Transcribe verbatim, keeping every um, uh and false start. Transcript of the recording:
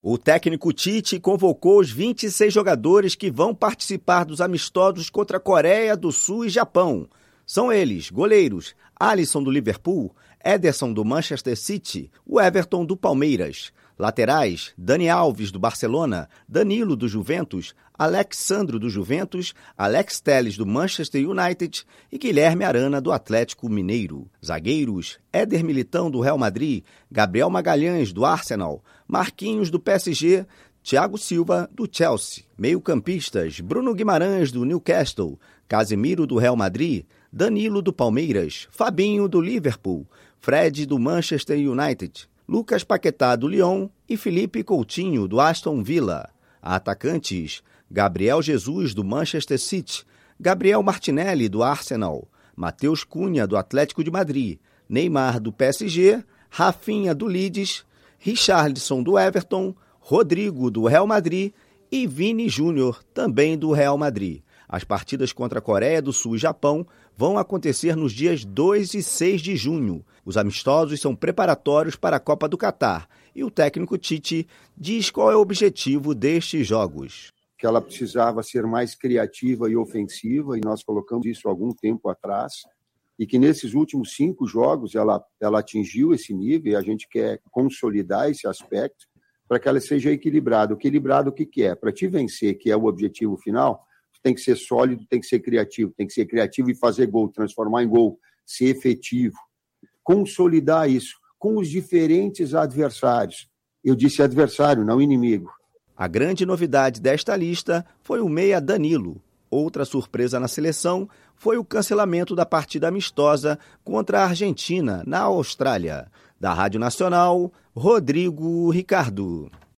O técnico Tite convocou os vinte e seis jogadores que vão participar dos amistosos contra a Coreia do Sul e Japão. São eles, goleiros, Alisson do Liverpool, Ederson do Manchester City, o Everton do Palmeiras. Laterais, Dani Alves do Barcelona, Danilo do Juventus, Alex Sandro do Juventus, Alex Telles do Manchester United e Guilherme Arana do Atlético Mineiro. Zagueiros, Éder Militão do Real Madrid, Gabriel Magalhães do Arsenal, Marquinhos do P S G, Thiago Silva do Chelsea. Meio-campistas, Bruno Guimarães do Newcastle, Casemiro do Real Madrid, Danilo do Palmeiras, Fabinho do Liverpool, Fred do Manchester United, Lucas Paquetá do Lyon e Felipe Coutinho do Aston Villa. Atacantes, Gabriel Jesus do Manchester City, Gabriel Martinelli do Arsenal, Matheus Cunha do Atlético de Madrid, Neymar do P S G, Rafinha do Leeds, Richarlison do Everton, Rodrigo do Real Madrid e Vini Júnior também do Real Madrid. As partidas contra a Coreia do Sul e Japão vão acontecer nos dias dois e seis de junho. Os amistosos são preparatórios para a Copa do Catar e o técnico Tite diz qual é o objetivo destes jogos. Que ela precisava ser mais criativa e ofensiva, e nós colocamos isso há algum tempo atrás, e que nesses últimos cinco jogos ela, ela atingiu esse nível e a gente quer consolidar esse aspecto para que ela seja equilibrada. Equilibrado o que, que é? Para te vencer, que é o objetivo final, tem que ser sólido, tem que ser criativo, tem que ser criativo e fazer gol, transformar em gol, ser efetivo. Consolidar isso com os diferentes adversários. Eu disse adversário, não inimigo. A grande novidade desta lista foi o meia Danilo. Outra surpresa na seleção foi o cancelamento da partida amistosa contra a Argentina, na Austrália. Da Rádio Nacional, Rodrigo Ricardo.